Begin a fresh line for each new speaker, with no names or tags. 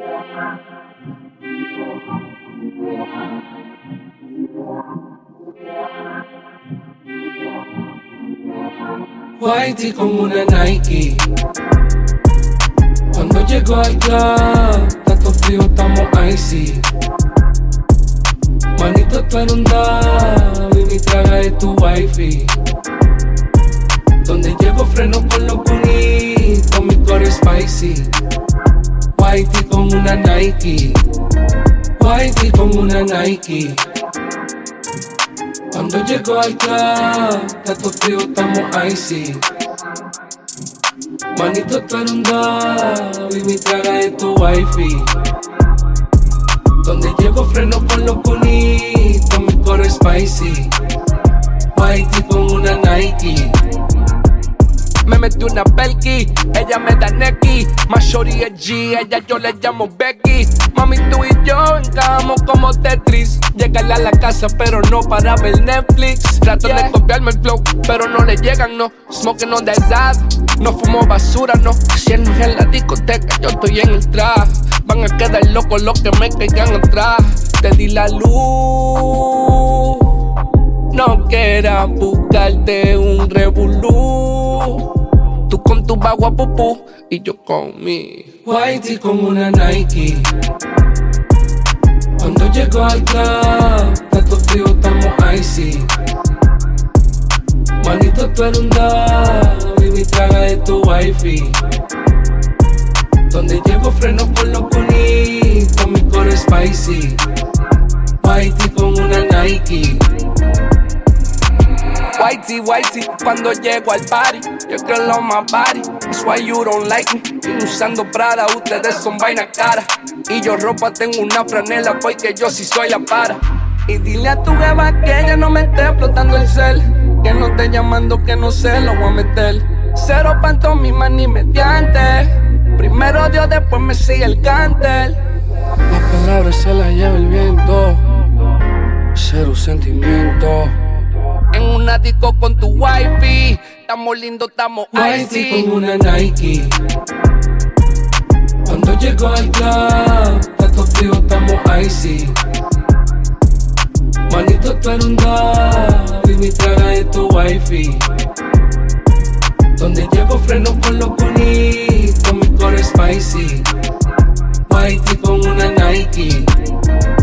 Whitey con una Nike. Cuando llego al club, tanto frío, estamos icy. Manito, tú eres un dab y mi traga es tu wifi. Donde llego freno con los bonitos, mi core spicy. Whitey con una Nike. Whitey con una Nike. Cuando llego al club, tanto frío, estamos icy. Manito, tú eres un dab y mi traga es tu wifi. Donde llego freno con los bonitos, mi core spicy. Whitey con una Nike.
Me metí una Belky, ella me da Neki. Más shorty es G, ella yo le llamo Becky. Mami, tú y yo encajamos como Tetris. Llegarle a la casa pero no para ver Netflix. Trato de copiarme el flow, pero no le llegan, no. Smoking on that zap, no fumo basura, no. Si él no es en la discoteca, yo estoy en el trap. Van a quedar locos los que me caigan atrás. Te di la luz, no quieras buscarte un revolú. Tú con tu bagua pupú y yo con mi
Whitey con una Nike. Cuando llego al club, tanto frío, estamos icy. Manito, tú eres un dab y mi traga es tu wifi. Donde llego freno con los bonitos, mi core spicy. Whitey con una Nike.
Whitey, Whitey, cuando llego al party, yo creo lo más body. That's why you don't like me. Y usando Prada, ustedes son vaina cara. Y yo ropa tengo una franela porque yo sí soy la para. Y dile a tu jeva que ella no me esté explotando el cel. Que no esté llamando, que no se lo voy a meter. Cero pantomima ni mediante. Primero Dios, después me sigue el cantel.
Las palabras se las lleva el viento. Cero sentimiento.
En una disco con tu wifi, estamos lindos, estamos
Whitey
icy.
con una Nike. Cuando llego al club, tanto frío, estamos icy. Manito, tú eres un dab y mi traga es tu wifi. Donde llego freno con los bonitos, mi core spicy. Whitey con una Nike.